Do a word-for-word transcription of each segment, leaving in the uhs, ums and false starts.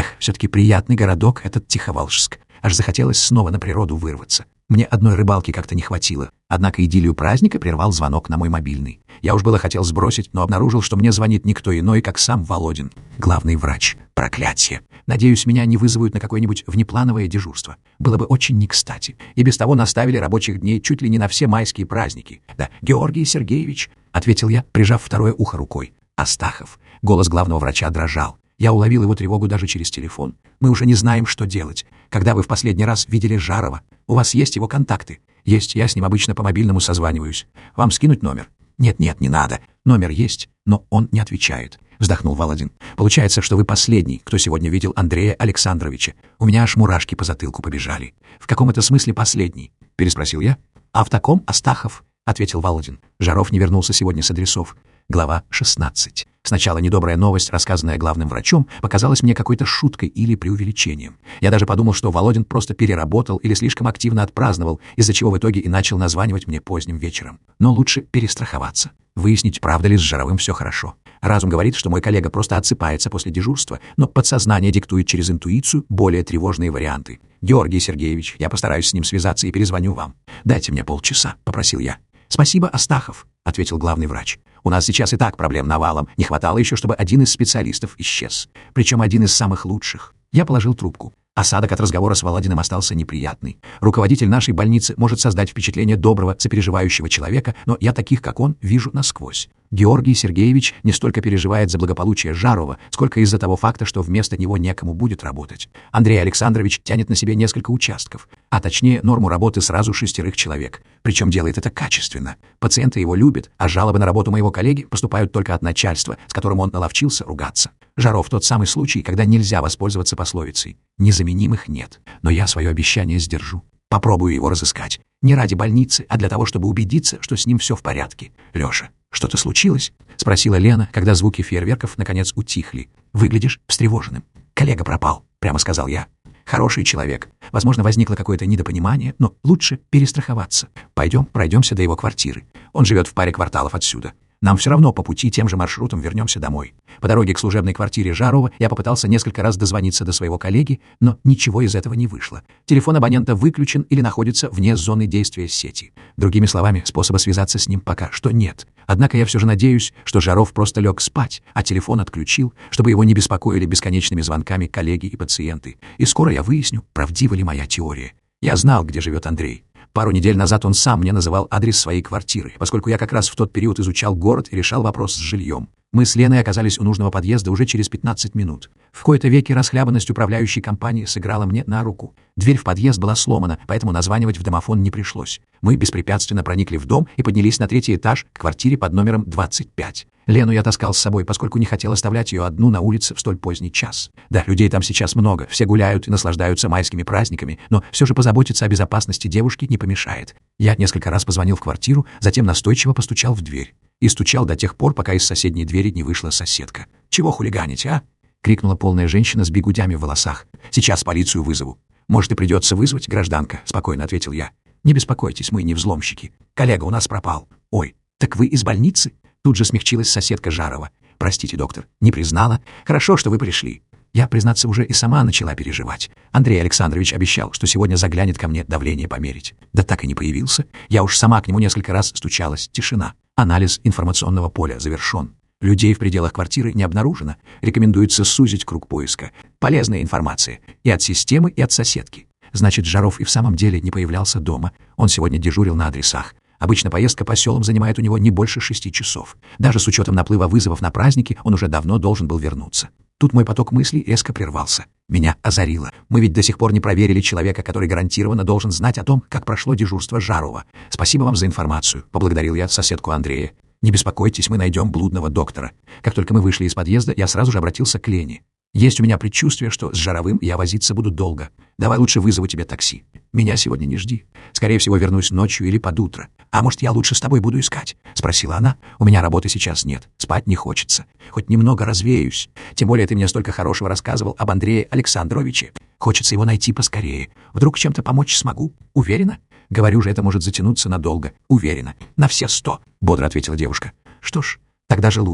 Эх, все-таки приятный городок этот Тиховолжск. Аж захотелось снова на природу вырваться. Мне одной рыбалки как-то не хватило. Однако идиллию праздника прервал звонок на мой мобильный. Я уж было хотел сбросить, но обнаружил, что мне звонит никто иной, как сам Володин, главный врач. Проклятие. Надеюсь, меня не вызовут на какое-нибудь внеплановое дежурство. Было бы очень не кстати. И без того наставили рабочих дней чуть ли не на все майские праздники. Да, Георгий Сергеевич, — ответил я, прижав второе ухо рукой. Астахов. Голос главного врача дрожал. Я уловил его тревогу даже через телефон. Мы уже не знаем, что делать. Когда вы в последний раз видели Жарова? У вас есть его контакты? Есть, я с ним обычно по мобильному созваниваюсь. Вам скинуть номер? Нет-нет, не надо. Номер есть, но он не отвечает. Вздохнул Володин. Получается, что вы последний, кто сегодня видел Андрея Александровича. У меня аж мурашки по затылку побежали. В каком это смысле последний? Переспросил я. А в таком, Астахов, — ответил Володин. Жаров не вернулся сегодня с адресов. Глава шестнадцать. Сначала недобрая новость, рассказанная главным врачом, показалась мне какой-то шуткой или преувеличением. Я даже подумал, что Володин просто переработал или слишком активно отпраздновал, из-за чего в итоге и начал названивать мне поздним вечером. Но лучше перестраховаться. Выяснить, правда ли с Жаровым все хорошо. Разум говорит, что мой коллега просто отсыпается после дежурства, но подсознание диктует через интуицию более тревожные варианты. «Георгий Сергеевич, я постараюсь с ним связаться и перезвоню вам. Дайте мне полчаса», — попросил я. «Спасибо, Астахов», — ответил главный врач. «У нас сейчас и так проблем навалом. Не хватало еще, чтобы один из специалистов исчез. Причем один из самых лучших». Я положил трубку. Осадок от разговора с Володиным остался неприятный. Руководитель нашей больницы может создать впечатление доброго, сопереживающего человека, но я таких, как он, вижу насквозь. Георгий Сергеевич не столько переживает за благополучие Жарова, сколько из-за того факта, что вместо него некому будет работать. Андрей Александрович тянет на себе несколько участков, а точнее норму работы сразу шестерых человек. Причем делает это качественно. Пациенты его любят, а жалобы на работу моего коллеги поступают только от начальства, с которым он наловчился ругаться. Жаров — тот самый случай, когда нельзя воспользоваться пословицей. Незаменимых нет. Но я свое обещание сдержу. Попробую его разыскать. Не ради больницы, а для того, чтобы убедиться, что с ним все в порядке. Лёша, что-то случилось? — спросила Лена, когда звуки фейерверков наконец утихли. Выглядишь встревоженным. Коллега пропал, — прямо сказал я. Хороший человек. Возможно, возникло какое-то недопонимание, но лучше перестраховаться. Пойдем, пройдемся до его квартиры. Он живет в паре кварталов отсюда. Нам все равно по пути тем же маршрутом вернемся домой. По дороге к служебной квартире Жарова я попытался несколько раз дозвониться до своего коллеги, но ничего из этого не вышло. Телефон абонента выключен или находится вне зоны действия сети. Другими словами, способа связаться с ним пока что нет. Однако я все же надеюсь, что Жаров просто лег спать, а телефон отключил, чтобы его не беспокоили бесконечными звонками коллеги и пациенты. И скоро я выясню, правдива ли моя теория. Я знал, где живет Андрей. Пару недель назад он сам мне называл адрес своей квартиры, поскольку я как раз в тот период изучал город и решал вопрос с жильем. Мы с Леной оказались у нужного подъезда уже через пятнадцать минут. В кои-то веки расхлябанность управляющей компании сыграла мне на руку. Дверь в подъезд была сломана, поэтому названивать в домофон не пришлось. Мы беспрепятственно проникли в дом и поднялись на третий этаж к квартире под номером двадцать пять. Лену я таскал с собой, поскольку не хотел оставлять ее одну на улице в столь поздний час. Да, людей там сейчас много, все гуляют и наслаждаются майскими праздниками, но все же позаботиться о безопасности девушки не помешает. Я несколько раз позвонил в квартиру, затем настойчиво постучал в дверь. И стучал до тех пор, пока из соседней двери не вышла соседка. «Чего хулиганить, а?» — крикнула полная женщина с бигудями в волосах. «Сейчас полицию вызову». «Может, и придется вызвать, гражданка?» — спокойно ответил я. «Не беспокойтесь, мы не взломщики. Коллега у нас пропал». «Ой, так вы из больницы?» Тут же смягчилась соседка Жарова. «Простите, доктор, не признала. Хорошо, что вы пришли». Я, признаться, уже и сама начала переживать. Андрей Александрович обещал, что сегодня заглянет ко мне давление померить. Да так и не появился. Я уж сама к нему несколько раз стучалась. Тишина. Анализ информационного поля завершен. Людей в пределах квартиры не обнаружено. Рекомендуется сузить круг поиска. Полезная информация. И от системы, и от соседки. Значит, Жаров и в самом деле не появлялся дома. Он сегодня дежурил на адресах. Обычно поездка по селам занимает у него не больше шести часов. Даже с учетом наплыва вызовов на праздники он уже давно должен был вернуться. Тут мой поток мыслей резко прервался. Меня озарило. Мы ведь до сих пор не проверили человека, который гарантированно должен знать о том, как прошло дежурство Жарова. Спасибо вам за информацию, поблагодарил я соседку Андрея. Не беспокойтесь, мы найдем блудного доктора. Как только мы вышли из подъезда, я сразу же обратился к Лене. Есть у меня предчувствие, что с Жаровым я возиться буду долго. Давай лучше вызову тебе такси. Меня сегодня не жди. Скорее всего, вернусь ночью или под утро. А может, я лучше с тобой буду искать? Спросила она. У меня работы сейчас нет. Спать не хочется. Хоть немного развеюсь. Тем более ты мне столько хорошего рассказывал об Андрее Александровиче. Хочется его найти поскорее. Вдруг чем-то помочь смогу? Уверена? Говорю же, это может затянуться надолго. Уверена. На все сто. Бодро ответила девушка. Что ж, тогда же лучше.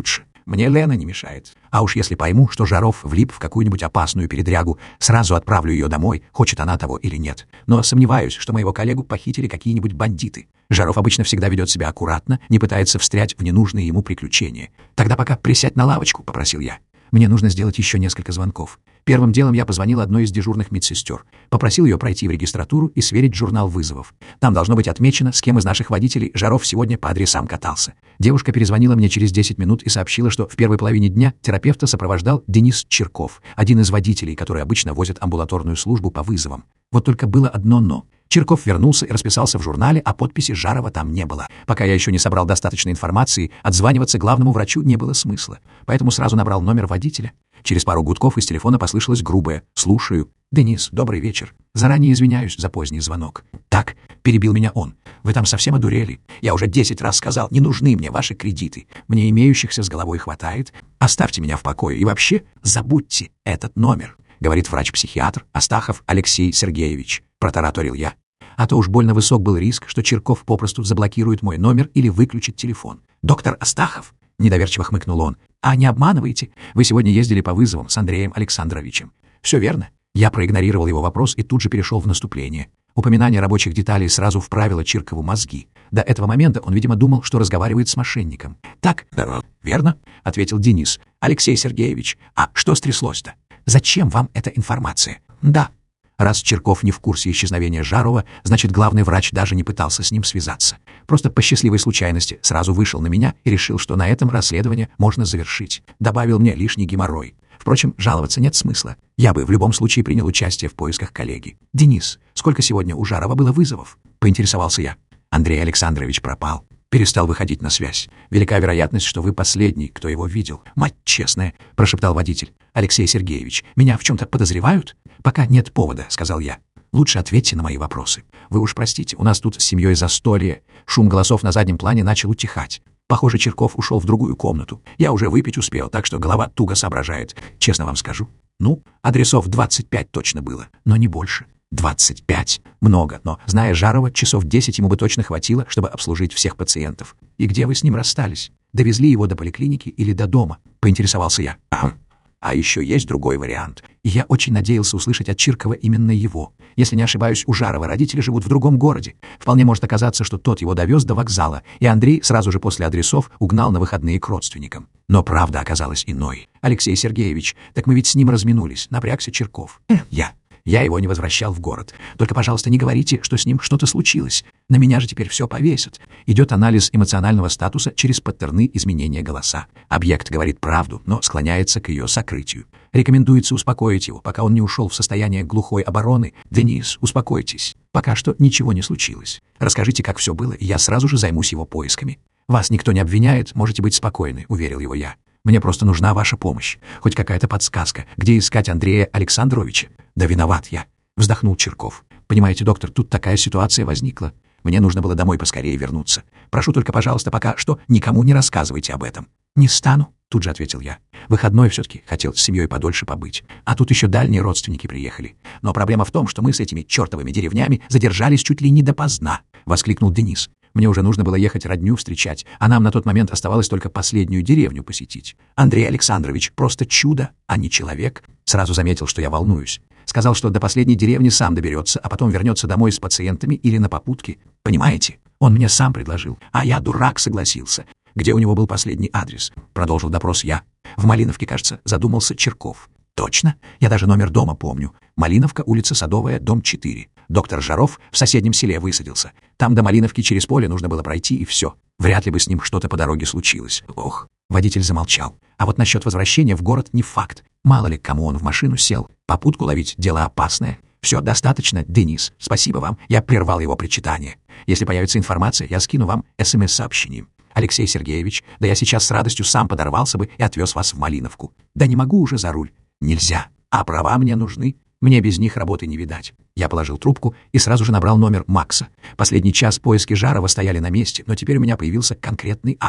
Мне Лена не мешает. А уж если пойму, что Жаров влип в какую-нибудь опасную передрягу, сразу отправлю ее домой, хочет она того или нет. Но сомневаюсь, что моего коллегу похитили какие-нибудь бандиты. Жаров обычно всегда ведет себя аккуратно, не пытается встрять в ненужные ему приключения. «Тогда пока присядь на лавочку», — попросил я. Мне нужно сделать еще несколько звонков. Первым делом я позвонил одной из дежурных медсестер. Попросил ее пройти в регистратуру и сверить журнал вызовов. Там должно быть отмечено, с кем из наших водителей Жаров сегодня по адресам катался. Девушка перезвонила мне через десять минут и сообщила, что в первой половине дня терапевта сопровождал Денис Чирков, один из водителей, который обычно возит амбулаторную службу по вызовам. Вот только было одно «но». Чирков вернулся и расписался в журнале, а подписи Жарова там не было. Пока я еще не собрал достаточной информации, отзваниваться главному врачу не было смысла. Поэтому сразу набрал номер водителя. Через пару гудков из телефона послышалось грубое «Слушаю». «Денис, добрый вечер. Заранее извиняюсь за поздний звонок». «Так», — перебил меня он, — «вы там совсем одурели. Я уже десять раз сказал, не нужны мне ваши кредиты. Мне имеющихся с головой хватает. Оставьте меня в покое и вообще забудьте этот номер», — говорит врач-психиатр Астахов Алексей Сергеевич. Протараторил я. А то уж больно высок был риск, что Чирков попросту заблокирует мой номер или выключит телефон. «Доктор Астахов?» — недоверчиво хмыкнул он. «А не обманываете? Вы сегодня ездили по вызовам с Андреем Александровичем». «Все верно». Я проигнорировал его вопрос и тут же перешел в наступление. Упоминание рабочих деталей сразу вправило Чиркову мозги. До этого момента он, видимо, думал, что разговаривает с мошенником. «Так, верно», — ответил Денис. «Алексей Сергеевич, а что стряслось-то? Зачем вам эта информация?» «Да». Раз Чирков не в курсе исчезновения Жарова, значит, главный врач даже не пытался с ним связаться. Просто по счастливой случайности сразу вышел на меня и решил, что на этом расследование можно завершить. Добавил мне лишний геморрой. Впрочем, жаловаться нет смысла. Я бы в любом случае принял участие в поисках коллеги. «Денис, сколько сегодня у Жарова было вызовов?» — поинтересовался я. «Андрей Александрович пропал. Перестал выходить на связь. Велика вероятность, что вы последний, кто его видел». «Мать честная», — прошептал водитель. «Алексей Сергеевич, меня в чем-то подозревают?» «Пока нет повода», — сказал я. «Лучше ответьте на мои вопросы. Вы уж простите, у нас тут с семьей застолье». Шум голосов на заднем плане начал утихать. Похоже, Чирков ушел в другую комнату. Я уже выпить успел, так что голова туго соображает. Честно вам скажу. Ну, адресов двадцать пять точно было, но не больше. двадцать пять. Много, но, зная Жарова, часов десять ему бы точно хватило, чтобы обслужить всех пациентов. «И где вы с ним расстались? Довезли его до поликлиники или до дома?» — поинтересовался я. «Ага. А еще есть другой вариант. И я очень надеялся услышать от Чиркова именно его. Если не ошибаюсь, у Жарова родители живут в другом городе. Вполне может оказаться, что тот его довез до вокзала, и Андрей сразу же после адресов угнал на выходные к родственникам. Но правда оказалась иной. Алексей Сергеевич, так мы ведь с ним разминулись», — напрягся Чирков. «Я. Я его не возвращал в город. Только, пожалуйста, не говорите, что с ним что-то случилось. На меня же теперь все повесят». Идет анализ эмоционального статуса через паттерны изменения голоса. Объект говорит правду, но склоняется к ее сокрытию. Рекомендуется успокоить его, пока он не ушел в состояние глухой обороны. «Денис, успокойтесь. Пока что ничего не случилось. Расскажите, как все было, и я сразу же займусь его поисками». «Вас никто не обвиняет, можете быть спокойны», — уверил его я. «Мне просто нужна ваша помощь. Хоть какая-то подсказка, где искать Андрея Александровича». «Да виноват я», — вздохнул Чирков. «Понимаете, доктор, тут такая ситуация возникла. Мне нужно было домой поскорее вернуться. Прошу только, пожалуйста, пока что никому не рассказывайте об этом». «Не стану», — тут же ответил я. «Выходной все-таки хотел с семьей подольше побыть. А тут еще дальние родственники приехали. Но проблема в том, что мы с этими чертовыми деревнями задержались чуть ли не допоздна», — воскликнул Денис. «Мне уже нужно было ехать родню встречать, а нам на тот момент оставалось только последнюю деревню посетить. Андрей Александрович просто чудо, а не человек». Сразу заметил, что я волнуюсь. Сказал, что до последней деревни сам доберется, а потом вернется домой с пациентами или на попутке. Понимаете? Он мне сам предложил, а я, дурак, согласился. «Где у него был последний адрес?» — продолжил допрос я. «В Малиновке, кажется», — задумался Чирков. «Точно? Я даже номер дома помню. Малиновка, улица Садовая, дом четыре. Доктор Жаров в соседнем селе высадился. Там до Малиновки через поле нужно было пройти, и все. Вряд ли бы с ним что-то по дороге случилось». Ох. Водитель замолчал. А вот насчет возвращения в город не факт. Мало ли, кому он в машину сел. Попутку ловить — дело опасное. «Все, достаточно, Денис. Спасибо вам. Я прервал его причитание. Если появится информация, я скину вам эс эм эс-сообщением. Алексей Сергеевич, да я сейчас с радостью сам подорвался бы и отвез вас в Малиновку. Да не могу уже за руль. Нельзя. А права мне нужны. Мне без них работы не видать». Я положил трубку и сразу же набрал номер Макса. Последний час поиски Жарова стояли на месте, но теперь у меня появился конкретный адрес.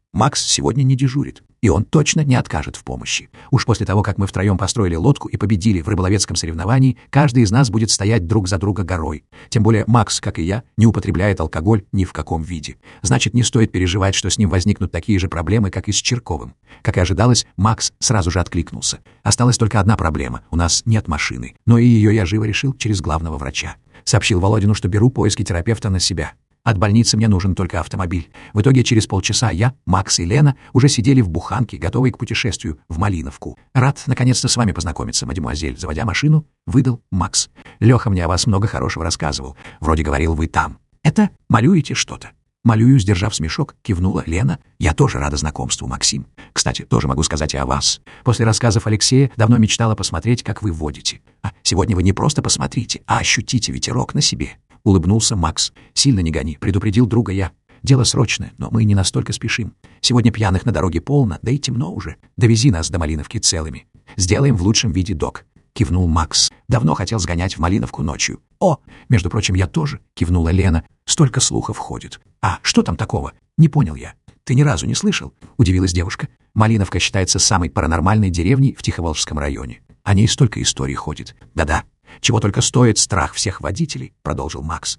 Макс сегодня не дежурит, и он точно не откажет в помощи. Уж после того, как мы втроем построили лодку и победили в рыболовецком соревновании, каждый из нас будет стоять друг за друга горой. Тем более Макс, как и я, не употребляет алкоголь ни в каком виде. Значит, не стоит переживать, что с ним возникнут такие же проблемы, как и с Черковым. Как и ожидалось, Макс сразу же откликнулся. Осталась только одна проблема — у нас нет машины. Но и ее я живо решил через главного врача. Сообщил Володину, что беру поиски терапевта на себя. От больницы мне нужен только автомобиль. В итоге через полчаса я, Макс и Лена уже сидели в буханке, готовые к путешествию в Малиновку. «Рад наконец-то с вами познакомиться, мадемуазель», — заводя машину, выдал Макс. «Леха мне о вас много хорошего рассказывал. Вроде говорил, вы там. Это малюете что-то?» «Малюю», — сдержав смешок, кивнула Лена. «Я тоже рада знакомству, Максим. Кстати, тоже могу сказать и о вас. После рассказов Алексея давно мечтала посмотреть, как вы водите. А сегодня вы не просто посмотрите, а ощутите ветерок на себе». — улыбнулся Макс. «Сильно не гони», — предупредил друга я. «Дело срочное, но мы не настолько спешим. Сегодня пьяных на дороге полно, да и темно уже. Довези нас до Малиновки целыми. Сделаем в лучшем виде, док», — кивнул Макс. «Давно хотел сгонять в Малиновку ночью». «О, между прочим, я тоже», — кивнула Лена. «Столько слухов ходит». «А что там такого?» «Не понял я». «Ты ни разу не слышал?» — удивилась девушка. «Малиновка считается самой паранормальной деревней в Тиховолжском районе. О ней столько историй ходит. Да-да. Чего только стоит страх всех водителей», — продолжил Макс.